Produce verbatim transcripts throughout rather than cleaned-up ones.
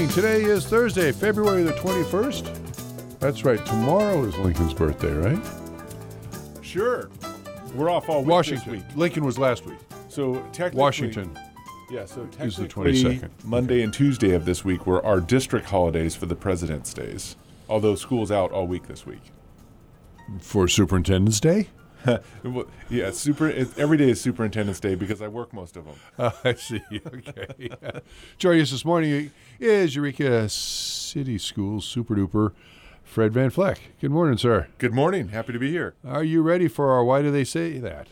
Today is Thursday, February the twenty-first. That's right. Tomorrow is Lincoln's birthday, right? Sure. We're off all week Washington. this week. Lincoln was last week. So technically, Washington. Yeah, so is technically the twenty-second. Monday Okay. and Tuesday of this week were our district holidays for the President's Days. Although school's out all week this week. For Superintendent's Day? Well, yeah, super. It, every day is Superintendent's Day because I work most of them. Uh, I see. Okay. Joining us this morning is Eureka City Schools super duper Fred Van Fleck. Good morning, sir. Good morning. Happy to be here. Are you ready for our Why Do They Say That?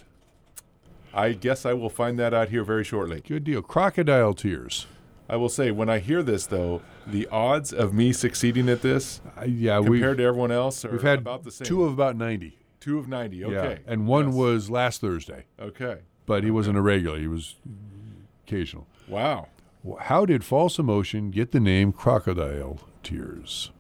I guess I will find that out here very shortly. Good deal. Crocodile tears. I will say, when I hear this, though, the odds of me succeeding at this Uh, yeah, compared we've, to everyone else are we've had about the same. two of about ninety. Two of ninety. Okay. Yeah, and one Yes. was last Thursday, Okay. but he wasn't a regular. He was occasional. Wow. How did false emotion get the name crocodile tears?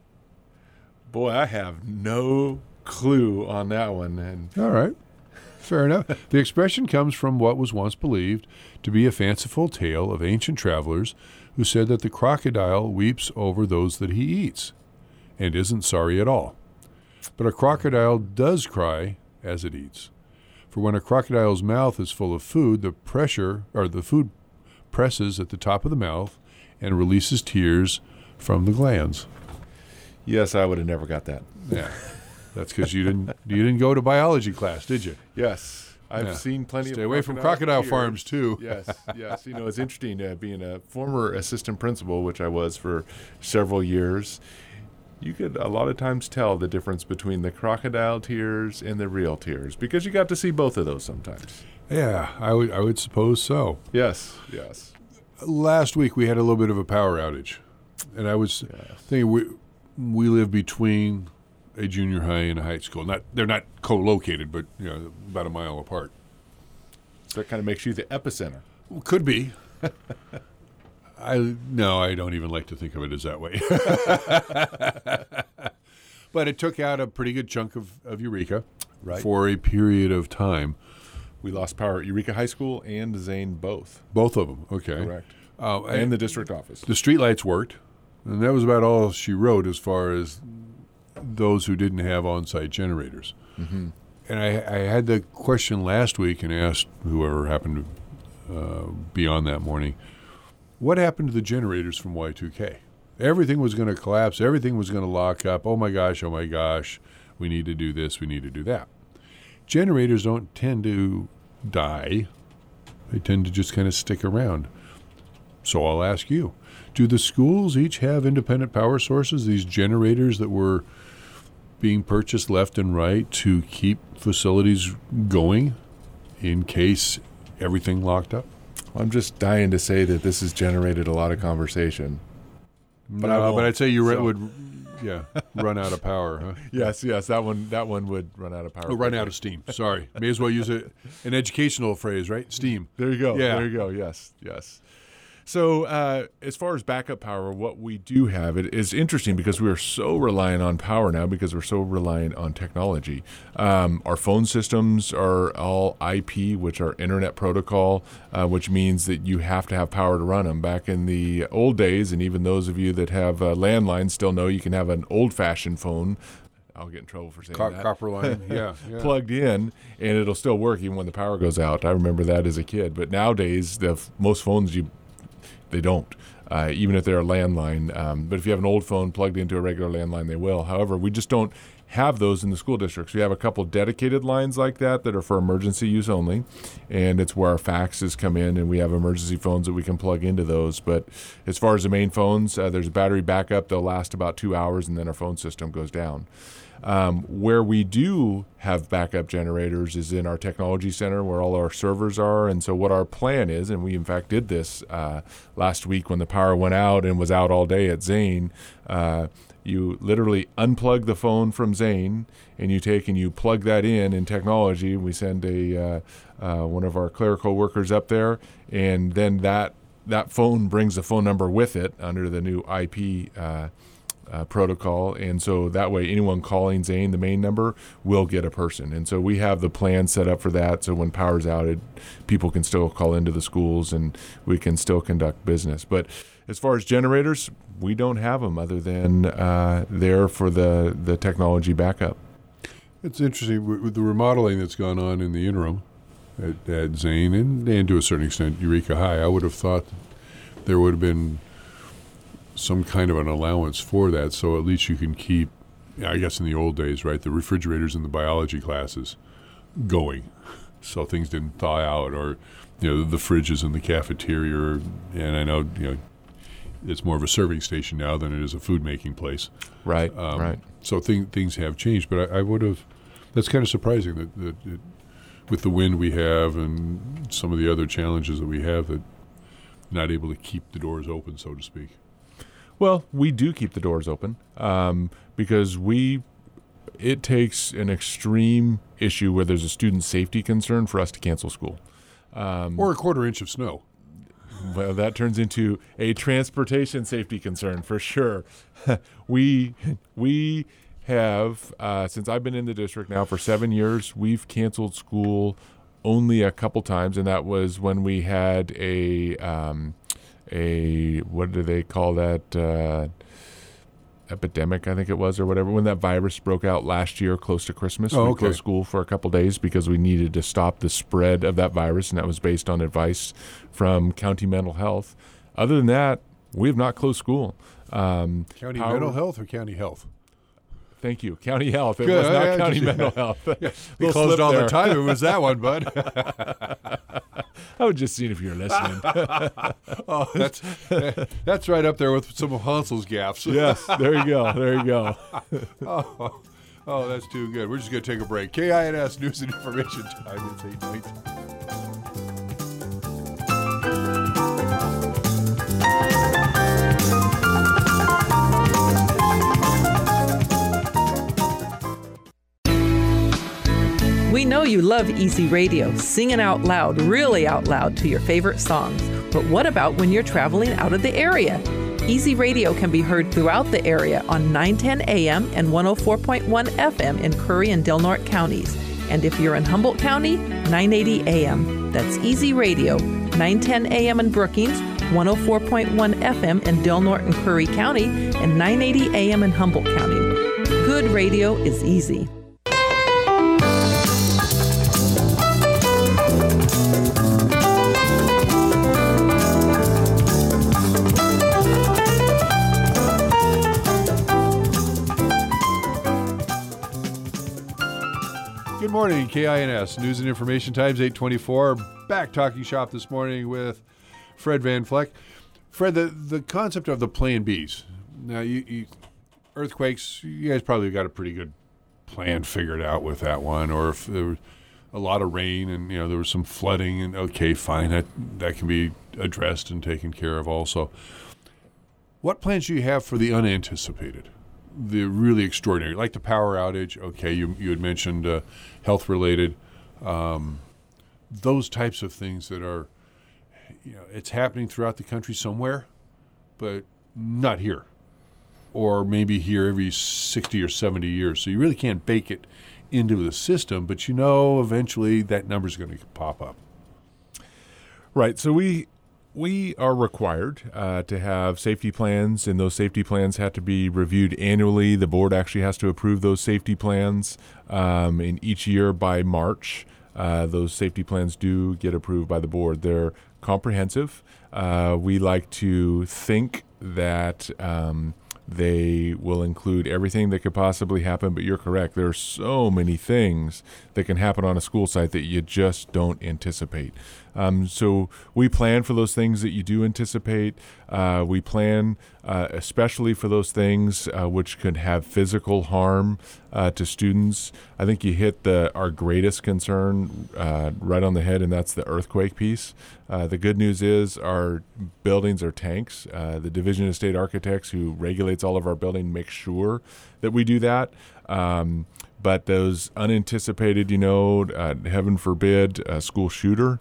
Boy, I have no clue on that one. And All right. Fair enough. The expression comes from what was once believed to be a fanciful tale of ancient travelers who said that the crocodile weeps over those that he eats and isn't sorry at all. But a crocodile does cry as it eats. For when a crocodile's mouth is full of food, the pressure or the food presses at the top of the mouth and releases tears from the glands. yes, I would have never got that. Yeah. That's because you didn't you didn't go to biology class, did you? Yes. I've Yeah. seen plenty Stay of away from crocodile tears. farms too. Yes, yes. You know, it's interesting uh, being a former assistant principal, which I was for several years. You could a lot of times tell the difference between the crocodile tears and the real tears because you got to see both of those sometimes. Yeah, I would I would suppose so. Yes, yes. Last week we had a little bit of a power outage, and I was yes. thinking we we live between a junior high and a high school. Not they're not co-located, but you know about a mile apart. So that kind of makes you the epicenter. Could be. I no, I don't even like to think of it as that way. But it took out a pretty good chunk of, of Eureka Right. for a period of time. We lost power at Eureka High School and Zane both. Both of them. Okay. Correct. Uh, And the district office. The streetlights worked, and that was about all she wrote as far as those who didn't have on-site generators. Mm-hmm. And I, I had the question last week and asked whoever happened to uh, be on that morning, what happened to the generators from Y two K? Everything was going to collapse. Everything was going to lock up. Oh, my gosh, oh, my gosh. We need to do this. We need to do that. Generators don't tend to die. They tend to just kind of stick around. So I'll ask you, do the schools each have independent power sources, these generators that were being purchased left and right to keep facilities going in case everything locked up? I'm just dying to say that this has generated a lot of conversation. But, I no, won't, but I'd say you re- so. would, yeah, run out of power, huh? Yes, yes, that one that one would run out of power. Oh, run out of steam. Sorry. May as well use a, an educational phrase, right? Steam. There you go. Yeah. There you go. Yes, yes. So uh, as far as backup power, what we do have, it is interesting because we are so reliant on power now because we're so reliant on technology. Um, our phone systems are all I P, which are Internet Protocol, uh, which means that you have to have power to run them. Back in the old days, and even those of you that have uh, landlines still know you can have an old-fashioned phone. I'll get in trouble for saying Co- that. copper line. Yeah, yeah. Plugged in, and it'll still work even when the power goes out. I remember that as a kid. But nowadays, the f- most phones you they don't, uh, even if they're a landline. Um, but if you have an old phone plugged into a regular landline, they will. However, we just don't have those in the school districts. We have a couple dedicated lines like that that are for emergency use only, and it's where our faxes come in, and we have emergency phones that we can plug into those. But as far as the main phones, uh, there's a battery backup. They'll last about two hours, and then our phone system goes down. Um, where we do have backup generators is in our technology center where all our servers are. And so what our plan is, and we in fact did this uh, last week when the power went out and was out all day at Zane, uh, you literally unplug the phone from Zane and you take and you plug that in in technology. We send a uh, uh, one of our clerical workers up there, and then that that phone brings the phone number with it under the new I P uh uh, protocol, and so that way anyone calling Zane, the main number, will get a person. And so we have the plan set up for that, so when power's out, it, people can still call into the schools and we can still conduct business. But as far as generators, we don't have them other than uh, there for the, the technology backup. It's interesting with the remodeling that's gone on in the interim at, at Zane and, and to a certain extent Eureka High. I would have thought there would have been some kind of an allowance for that, so at least you can keep, I guess in the old days, right, the refrigerators in the biology classes going, so things didn't thaw out, or you know the fridges in the cafeteria. And I know you know it's more of a serving station now than it is a food making place. Right, um, right. So thing, things have changed, but I, I would have. That's kind of surprising that, that it, with the wind we have and some of the other challenges that we have, that not able to keep the doors open, so to speak. Well, we do keep the doors open um, because we. It takes an extreme issue where there's a student safety concern for us to cancel school. Um, or a quarter inch of snow. Well, that turns into a transportation safety concern for sure. we we have, uh, since I've been in the district now for seven years, we've canceled school only a couple times, and that was when we had a um, a what do they call that? Uh, epidemic, I think it was, or whatever, when that virus broke out last year close to Christmas. Oh, we okay. closed school for a couple days because we needed to stop the spread of that virus, and that was based on advice from county mental health. Other than that, we have not closed school. Um, county power, mental health or county health? Thank you. County health. It Good. was not yeah, county just, mental yeah. health. Yeah. We closed all there. the time. It was that one, bud. I was just seeing if you're listening. oh, that's that's right up there with some of Hansel's gaffes. Yes, there you go. There you go. oh, oh, that's too good. We're just going to take a break. K I N S News and Information Time. It's eight nineteen. We know you love Easy Radio, singing out loud, really out loud to your favorite songs. But what about when you're traveling out of the area? Easy Radio can be heard throughout the area on nine ten A M and one oh four point one F M in Curry and Del Norte counties. And if you're in Humboldt County, nine eighty A M. That's Easy Radio, nine ten A M in Brookings, one oh four point one F M in Del Norte and Curry County, and nine eighty A M in Humboldt County. Good radio is easy. Good morning, K I N S News and Information Times, eight twenty-four. Back talking shop this morning with Fred Van Fleck. Fred, the, the concept of the Plan Bs. Now, you, you earthquakes, you guys probably got a pretty good plan figured out with that one. Or if there was a lot of rain and you know there was some flooding, and okay, fine, that that can be addressed and taken care of also. What plans do you have for the unanticipated? The really extraordinary, like the power outage. Okay, you you had mentioned uh, health related, um, those types of things that are, you know, it's happening throughout the country somewhere, but not here, or maybe here every sixty or seventy years. So you really can't bake it into the system, but you know eventually that number is going to pop up. Right. So we. We are required uh, to have safety plans, and those safety plans have to be reviewed annually. The board actually has to approve those safety plans, um, and each year by March, uh, those safety plans do get approved by the board. They're comprehensive. Uh, we like to think that um, they will include everything that could possibly happen, but you're correct. There are so many things that can happen on a school site that you just don't anticipate. Um, so we plan for those things that you do anticipate. Uh, we plan uh, especially for those things uh, which could have physical harm uh, to students. I think you hit the our greatest concern uh, right on the head, and that's the earthquake piece. Uh, the good news is our buildings are tanks. Uh, the Division of State Architects, who regulates all of our building, makes sure that we do that. Um, but those unanticipated, you know, uh, heaven forbid, a school shooter,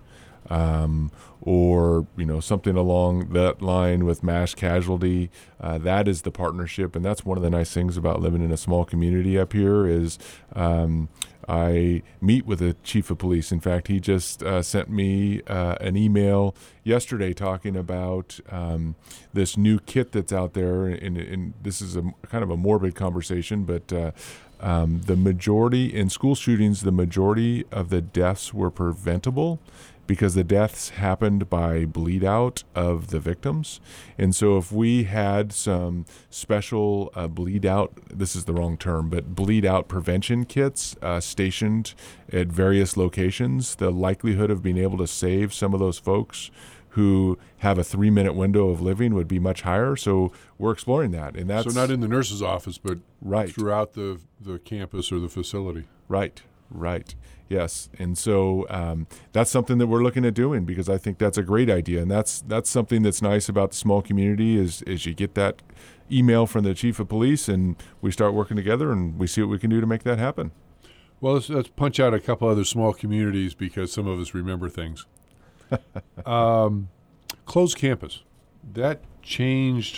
um, or you know something along that line with mass casualty. Uh, that is the partnership, and that's one of the nice things about living in a small community up here is um, I meet with the chief of police. In fact, he just uh, sent me uh, an email yesterday talking about um, this new kit that's out there, and, and this is a kind of a morbid conversation, but uh, um, the majority in school shootings, the majority of the deaths were preventable because the deaths happened by bleed out of the victims. And so if we had some special uh, bleed out, this is the wrong term, but bleed out prevention kits uh, stationed at various locations, the likelihood of being able to save some of those folks who have a three minute window of living would be much higher. So we're exploring that. And that's so not in the nurse's office, but right throughout the, the campus or the facility. Right, right. Yes, and so um, that's something that we're looking at doing because I think that's a great idea, and that's that's something that's nice about the small community is is you get that email from the chief of police, and we start working together, and we see what we can do to make that happen. Well, let's, let's punch out a couple other small communities because some of us remember things. um, closed campus. That changed,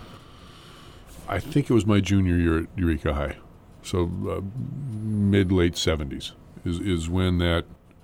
I think it was my junior year at Eureka High, so uh, mid-late seventies. Is, is when that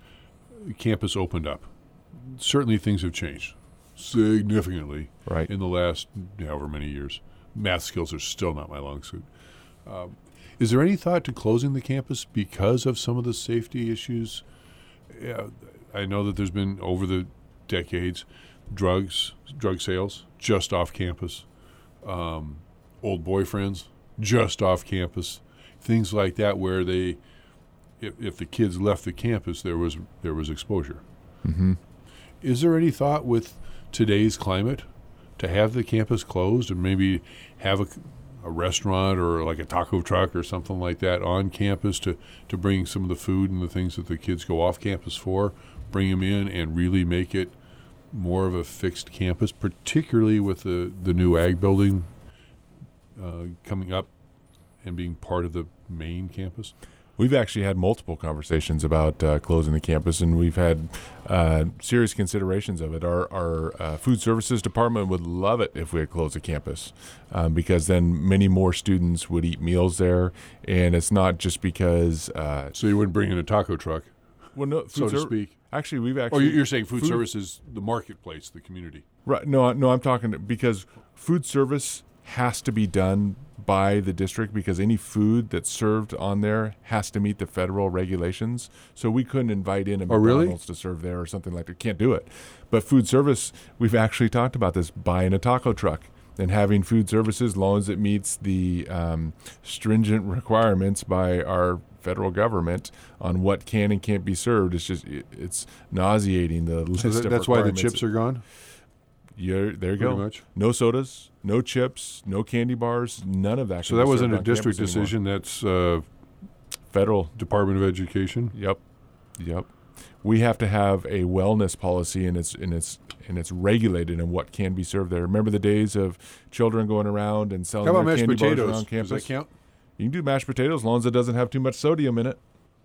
campus opened up. Certainly things have changed significantly right. in the last however many years. Math skills are still not my long suit. Um, is there any thought to closing the campus because of some of the safety issues? Yeah, I know that there's been, over the decades, drugs, drug sales just off campus, um, old boyfriends just off campus, things like that where they... If, if the kids left the campus, there was there was exposure. Mm-hmm. Is there any thought with today's climate to have the campus closed and maybe have a, a restaurant or like a taco truck or something like that on campus to, to bring some of the food and the things that the kids go off campus for, bring them in and really make it more of a fixed campus, particularly with the, the new ag building uh, coming up and being part of the main campus? We've actually had multiple conversations about uh, closing the campus, and we've had uh, serious considerations of it. Our, our uh, food services department would love it if we had closed the campus um, because then many more students would eat meals there, and it's not just because... Uh, so you wouldn't bring in a taco truck, well, no, so to ser- speak? Actually, we've actually... Oh, you're saying food, food services, the marketplace, the community. Right. No, no, I'm talking because food service has to be done by the district because any food that's served on there has to meet the federal regulations. So we couldn't invite in a oh, McDonald's really? to serve there or something like that. Can't do it. But food service, we've actually talked about this, buying a taco truck and having food services as long as it meets the um, stringent requirements by our federal government on what can and can't be served. It's just, it, it's nauseating, the list so that, of that's why the requirements. chips are gone? You're, there you Pretty go. much. No sodas, no chips, no candy bars, none of that. So that wasn't a district decision. That's uh, federal Department of Education. Yep, yep. We have to have a wellness policy, and it's and it's and it's regulated in what can be served there. Remember the days of children going around and selling How about their mashed candy potatoes? bars around campus? Does that count? You can do mashed potatoes as long as it doesn't have too much sodium in it.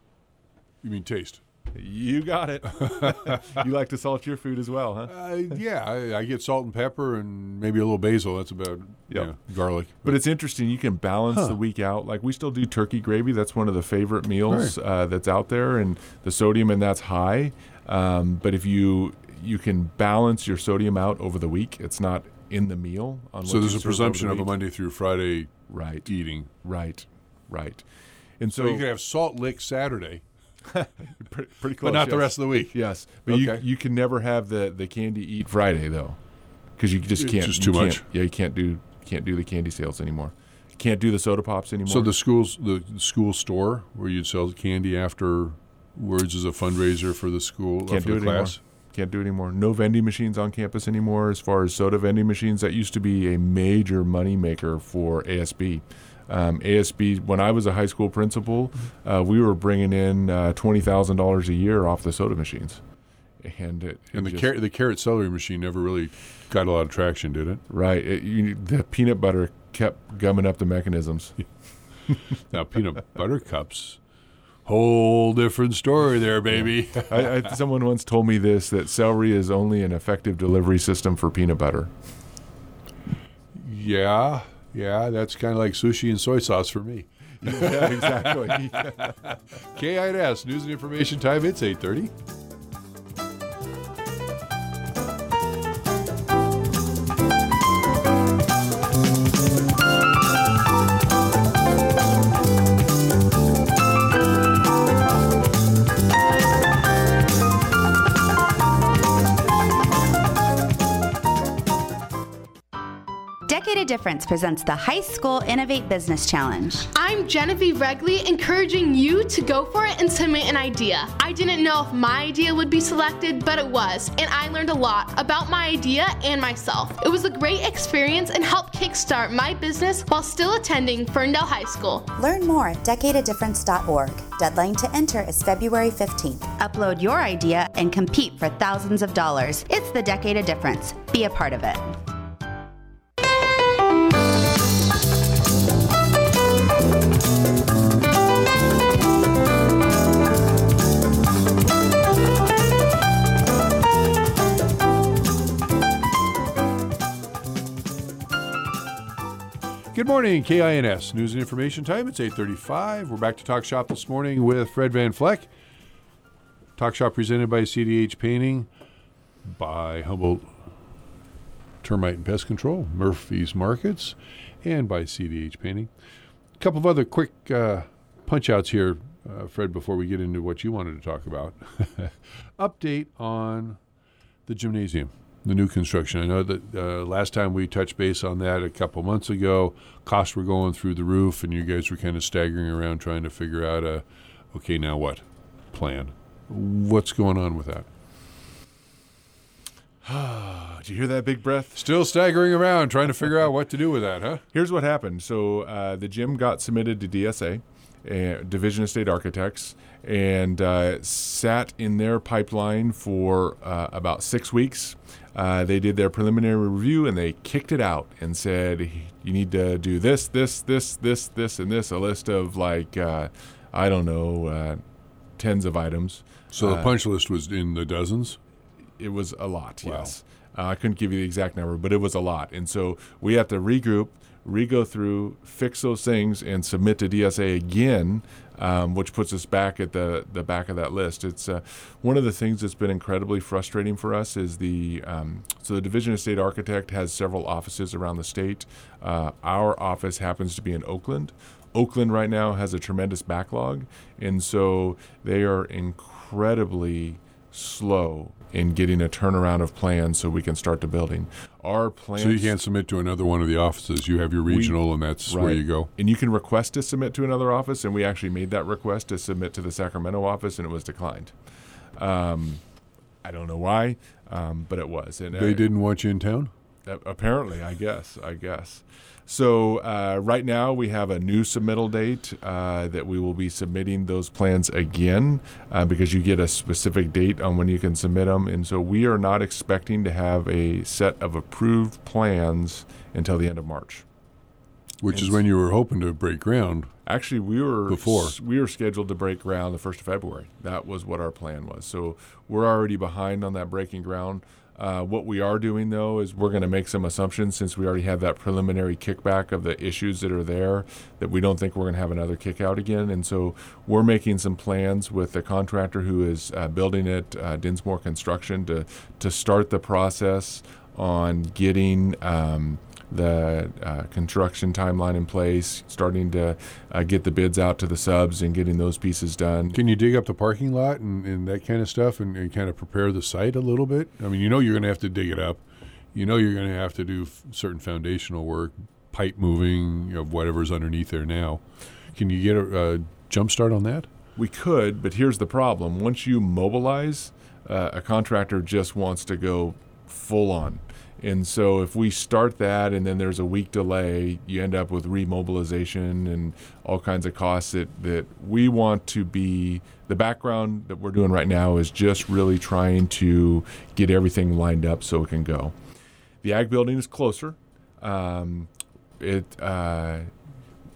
You mean taste? You got it. You like to salt your food as well, huh? Uh, yeah, I, I get salt and pepper and maybe a little basil. That's about Yep. yeah, garlic. But it's interesting. You can balance Huh. the week out. Like we still do turkey gravy. That's one of the favorite meals uh, that's out there, and the sodium in that's high. Um, but if you you can balance your sodium out over the week, it's not in the meal. On So what there's you a serve over presumption the of a week. Monday through Friday right, eating. right, right. And So, so, you can have Salt Lick Saturday, pretty, pretty close, but not the yes. rest of the week. Yes, but Okay. you you can never have the, the candy eat Friday though, because you just It's can't. just you too can't- much. Yeah, you can't do can't do the candy sales anymore. Can't do the soda pops anymore. So the schools, the school store where you'd sell candy afterwards as a fundraiser for the school, Can't for do the it class. anymore. Can't do it anymore. No vending machines on campus anymore. As far as soda vending machines, that used to be a major money maker for A S B. Um, A S B, when I was a high school principal, uh, we were bringing in uh, twenty thousand dollars a year off the soda machines. And it, And it the just, car- the carrot celery machine never really got a lot of traction, did it? right, it, you, the peanut butter kept gumming up the mechanisms. Now peanut butter cups, Whole different story there, baby. I, I, someone once told me this, that celery is only an effective delivery system for peanut butter. Yeah, yeah, that's kind of like sushi and soy sauce for me. Yeah, exactly. K I N S, News and Information Time, it's eight thirty. Decade of Difference presents the High School Innovate Business Challenge. I'm Genevieve Regley, encouraging you to go for it and submit an idea. I didn't know if my idea would be selected, but it was, and I learned a lot about my idea and myself. It was a great experience and helped kickstart my business while still attending Ferndale High School. Learn more at decade of difference dot org. Deadline to enter is February fifteenth. Upload your idea and compete for thousands of dollars. It's the Decade of Difference. Be a part of it. Good morning, K I N S, News and Information Time. It's eight thirty-five. We're back to Talk Shop this morning with Fred Van Fleck. Talk Shop presented by C D H Painting, by Humboldt Termite and Pest Control, Murphy's Markets, and by C D H Painting. A couple of other quick uh, punch-outs here, uh, Fred, before we get into what you wanted to talk about. Update on the gymnasium. The new construction. I know that uh, last time we touched base on that a couple months ago, costs were going through the roof, and you guys were kind of staggering around trying to figure out a, okay, now what plan? What's going on with that? Did you hear that big breath? Still staggering around trying to figure out what to do with that, huh? Here's what happened. So uh, the gym got submitted to D S A, uh, Division of State Architects, and uh, sat in their pipeline for uh, about six weeks. Uh, they did their preliminary review, and they kicked it out and said, you need to do this, this, this, this, this, and this, a list of like, uh, I don't know, uh, tens of items. So the uh, punch list was in the dozens? It was a lot, Wow. yes. Uh, I couldn't give you the exact number, but it was a lot. And so we have to regroup, re-go through, fix those things, and submit to D S A again, um, which puts us back at the, the back of that list. It's uh, one of the things that's been incredibly frustrating for us is the um, so the Division of State Architect has several offices around the state. Uh, our office happens to be in Oakland. Oakland right now has a tremendous backlog, and so they are incredibly slow in getting a turnaround of plans so we can start the building. Our plans. So you can't submit to another one of the offices. You have your regional, we, and that's right. where you go. And you can request to submit to another office, and we actually made that request to submit to the Sacramento office, and it was declined. Um, I don't know why, um, but it was. And they uh, didn't want you in town? Uh, apparently, I guess. I guess. So uh, right now we have a new submittal date uh, that we will be submitting those plans again uh, because you get a specific date on when you can submit them. And so we are not expecting to have a set of approved plans until the end of March. Which and is when you were hoping to break ground. Actually, we were before we were scheduled to break ground the first of February. That was what our plan was. So we're already behind on that breaking ground. Uh, what we are doing, though, is we're going to make some assumptions since we already have that preliminary kickback of the issues that are there that we don't think we're going to have another kick out again. And so we're making some plans with the contractor who is uh, building it, uh, Dinsmore Construction, to, to start the process on getting um, the uh, construction timeline in place, starting to uh, get the bids out to the subs and getting those pieces done. Can you dig up the parking lot and, and that kind of stuff and, and kind of prepare the site a little bit? I mean, you know you're going to have to dig it up. You know you're going to have to do f- certain foundational work, pipe moving of whatever's underneath there now. Can you get a, a jump start on that? We could, but here's the problem. Once you mobilize, uh, a contractor just wants to go full on. And so if we start that and then there's a week delay, you end up with remobilization and all kinds of costs that, that we want to be. The background that we're doing right now is just really trying to get everything lined up so it can go. The ag building is closer. Um, it uh,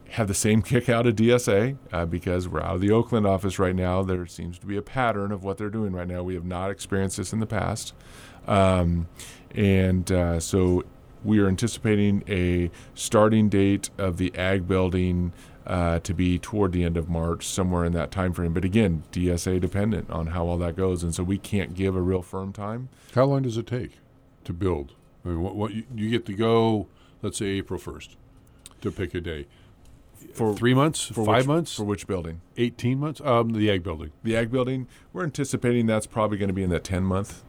have the same kick out of D S A uh, because we're out of the Oakland office right now. There seems to be a pattern of what they're doing right now. We have not experienced this in the past. Um, and uh, so we are anticipating a starting date of the ag building uh, to be toward the end of March, somewhere in that time frame. But again, D S A dependent on how all that goes. And so we can't give a real firm time. How long does it take to build? I mean, what, what you, you get to go, let's say April first, to pick a day. For three months, for five which, months, for which building? Eighteen months. Um, the ag building. The ag building. We're anticipating that's probably going to be in that ten month.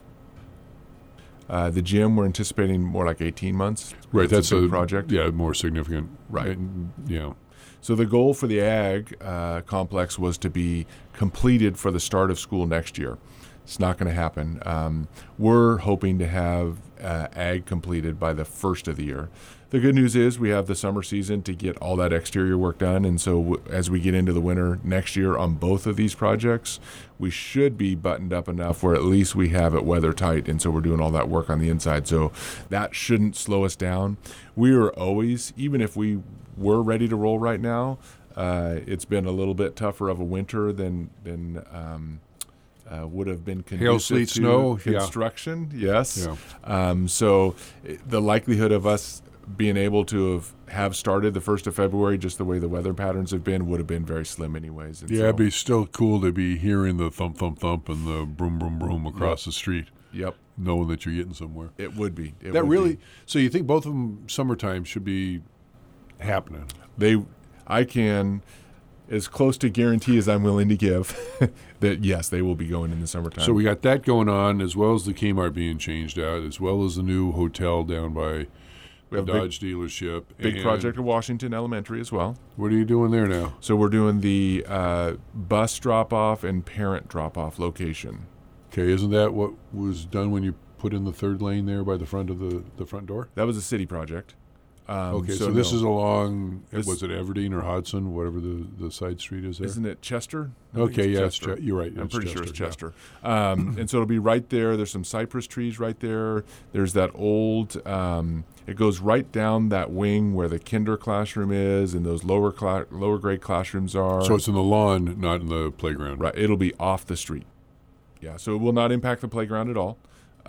Uh, the gym, we're anticipating more like eighteen months. Right, that's a big a project. Yeah, more significant. Right. And, yeah. So the goal for the ag uh, complex was to be completed for the start of school next year. It's not going to happen. Um, we're hoping to have uh, ag completed by the first of the year. The good news is we have the summer season to get all that exterior work done, and so w- as we get into the winter next year on both of these projects, we should be buttoned up enough where at least we have it weather tight, and so we're doing all that work on the inside. So that shouldn't slow us down. We are always, even if we were ready to roll right now, uh, it's been a little bit tougher of a winter than than um, uh, would have been conducive Hail, sleet, to snow, construction. Yeah. Yes. Yeah. Um, so it, the likelihood of us being able to have, have started the first of February, just the way the weather patterns have been, would have been very slim anyways. And Yeah, so, it'd be still cool to be hearing the thump, thump, thump and the broom, broom, broom across Yep. the street, Yep. knowing that you're getting somewhere. It would be. It that would really. be. So you think both of them summertime should be happening? They, I can, as close to guarantee as I'm willing to give, that yes, they will be going in the summertime. So we got that going on, as well as the Kmart being changed out, as well as the new hotel down by we the have a big, Dodge dealership. big and project at Washington Elementary as well. What are you doing there now? So we're doing the uh, bus drop-off and parent drop-off location. Okay, isn't that what was done when you put in the third lane there by the front of the, the front door? That was a city project. Um, Okay, so, this no. is along, This- was it Everdeen or Hodson, whatever the, the side street is there? Isn't it Chester? I think Okay, it's yeah, it's Chester. Che- you're right. I'm it's pretty sure it's Chester, Chester. Um, and so it'll be right there. There's some cypress trees right there. There's that old, um, it goes right down that wing where the kinder classroom is and those lower cla- lower grade classrooms are. yeah. So it's in the lawn, not in the playground. Right, it'll be off the street. Yeah, so it will not impact the playground at all.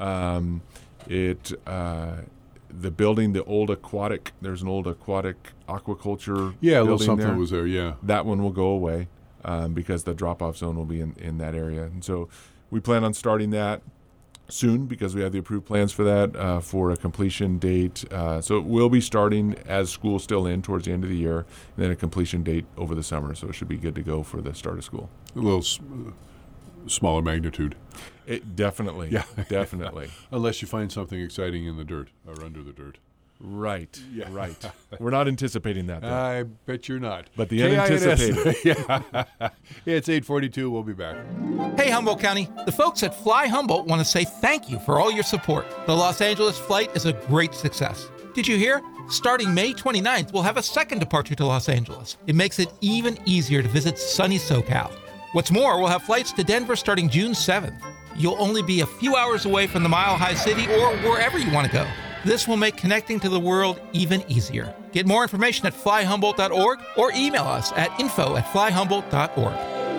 Um, it uh, the building, the old aquatic. There's an old aquatic aquaculture. Yeah, a little building something there. was there, yeah. That one will go away um, because the drop-off zone will be in, in that area, and so we plan on starting that soon because we have the approved plans for that uh, for a completion date. Uh, so it will be starting as school's still in towards the end of the year, and then a completion date over the summer. So it should be good to go for the start of school. A little s- uh, smaller magnitude. It definitely, Yeah. definitely. Unless you find something exciting in the dirt or under the dirt. Right, Yeah. right. We're not anticipating that, though. I bet you're not. But the K I N S unanticipated. yeah. It's eight forty-two. We'll be back. Hey, Humboldt County. The folks at Fly Humboldt want to say thank you for all your support. The Los Angeles flight is a great success. Did you hear? Starting May twenty-ninth, we'll have a second departure to Los Angeles. It makes it even easier to visit sunny SoCal. What's more, we'll have flights to Denver starting June seventh. You'll only be a few hours away from the Mile High City or wherever you want to go. This will make connecting to the world even easier. Get more information at fly humboldt dot org or email us at info at fly humboldt dot org.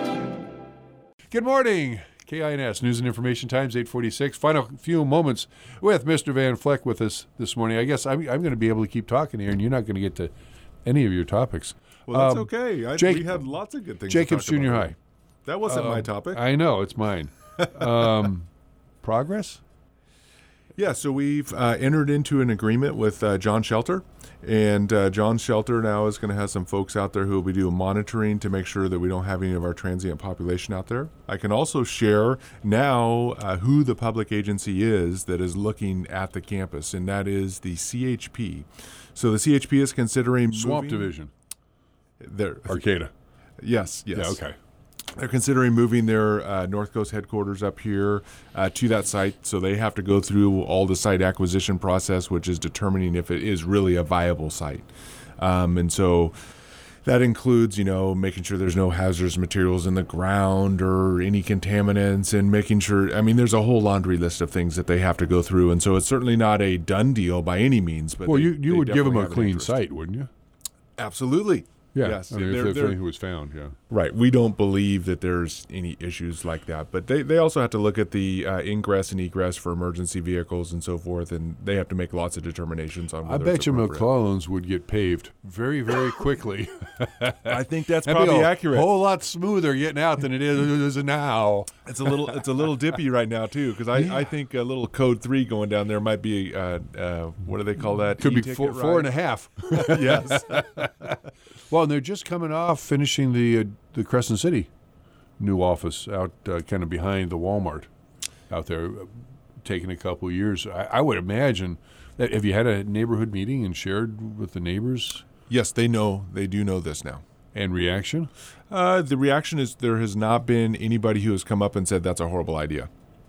Good morning. K I N S News and Information Times, eight forty-six. Final few moments with Mister Van Fleck with us this morning. I guess I'm, I'm going to be able to keep talking here, and you're not going to get to any of your topics. Well, that's Um, okay. I, Jake- we had lots of good things. Jacobs to talk Junior about. High. That wasn't my Um, topic. I know, it's mine. Um, progress? Yeah, so we've uh, entered into an agreement with uh, John Shelter, and uh, John Shelter now is going to have some folks out there who will be doing monitoring to make sure that we don't have any of our transient population out there. I can also share now uh, who the public agency is that is looking at the campus, and that is the C H P. So the C H P is considering Swamp moving, Division. Their, Arcata. yes, yes. Yeah, okay. They're considering moving their uh, North Coast headquarters up here uh, to that site, so they have to go through all the site acquisition process, which is determining if it is really a viable site. Um, and so that includes, you know, making sure there's no hazardous materials in the ground or any contaminants, and making sure, I mean, there's a whole laundry list of things that they have to go through. And so it's certainly not a done deal by any means. But Well, they- you, you they would give them definitely a have an clean interest. site, wouldn't you? Absolutely. Yeah, Yes, I mean, they're- if, if they're- anything was found, yeah. Right. We don't believe that there's any issues like that. But they, they also have to look at the uh, ingress and egress for emergency vehicles and so forth, and they have to make lots of determinations on I whether bet it's you appropriate. McClellan's would get paved very, very quickly. I think that's That'd be probably a accurate. whole lot smoother getting out than it is now. It's a little it's a little dippy right now too, because I, I think a little code three going down there might be uh, uh, what do they call that? Could be E-ticket four, four and a half. ride? Yes. Well, and they're just coming off finishing the uh, the Crescent City new office out uh, kind of behind the Walmart out there, uh, taking a couple of years. I, I would imagine that have you had a neighborhood meeting and shared with the neighbors Yes, they know. They do know this now. and reaction? Uh, the reaction is there has not been anybody who has come up and said that's a horrible idea.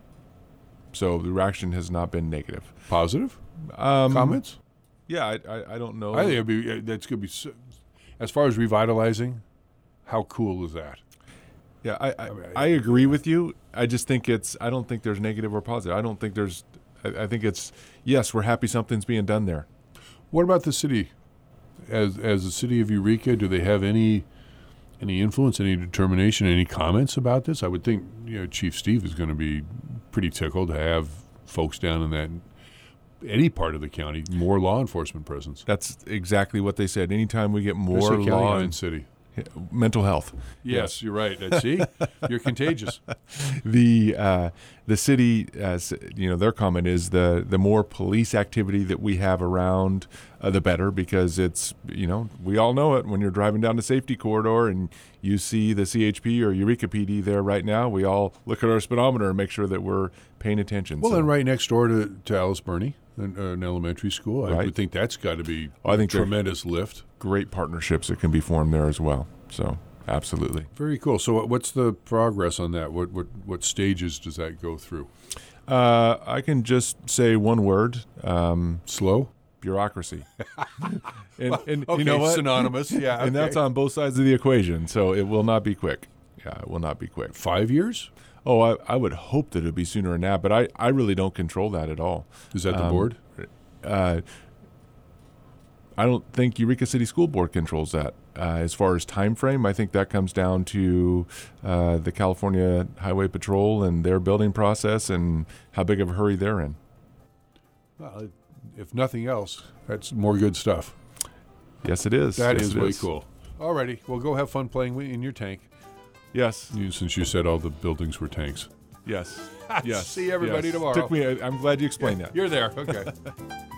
So the reaction has not been negative. Positive Um, comments? Yeah, I, I, I don't know. I think it'd be uh, that's going to be so, as far as revitalizing. How cool is that? Yeah, I, I, mean, I agree with you. I just think it's, I don't think there's negative or positive. I don't think there's, I, I think it's, yes, we're happy something's being done there. What about the city? As as the city of Eureka, do they have any any influence, any determination, any comments about this? I would think you know Chief Steve is going to be pretty tickled to have folks down in that any part of the county more law enforcement presence. That's exactly what they said. Anytime we get Did I more say county law or in and city. mental health. Yes, you're right. Uh, See, you're contagious. The uh, the city, uh, s- you know, their comment is the the more police activity that we have around, uh, the better, because it's, you know, we all know it when you're driving down the safety corridor and you see the C H P or Eureka P D there right now. We all look at our speedometer and make sure that we're paying attention. Well, So and right next door to, to Alice Burney, an, uh, an elementary school, I Right. would think that's got to be I think a they're- tremendous lift. great partnerships that can be formed there as well. So absolutely. Very cool. So, what- what's the progress on that? What what what stages does that go through? Uh, I can just say one word: um, Slow. bureaucracy. and and Okay, you know what? synonymous. Yeah, And that's okay. on both sides of the equation. So it will not be quick. Yeah, it will not be quick. Five years. Oh, I, I would hope that it would be sooner than that, but I, I really don't control that at all. Is that the Um, board? Uh, I don't think Eureka City School Board controls that. Uh, as far as time frame, I think that comes down to uh, the California Highway Patrol and their building process and how big of a hurry they're in. Well, if nothing else, that's more good stuff. Yes, it is. That Yes, is it way cool. Alrighty, well, go have fun playing wi- in your tank. Yes. You, since you said all the buildings were tanks. Yes. Yes. See everybody yes. tomorrow. Took me. I'm glad you explained that. You're there. Okay.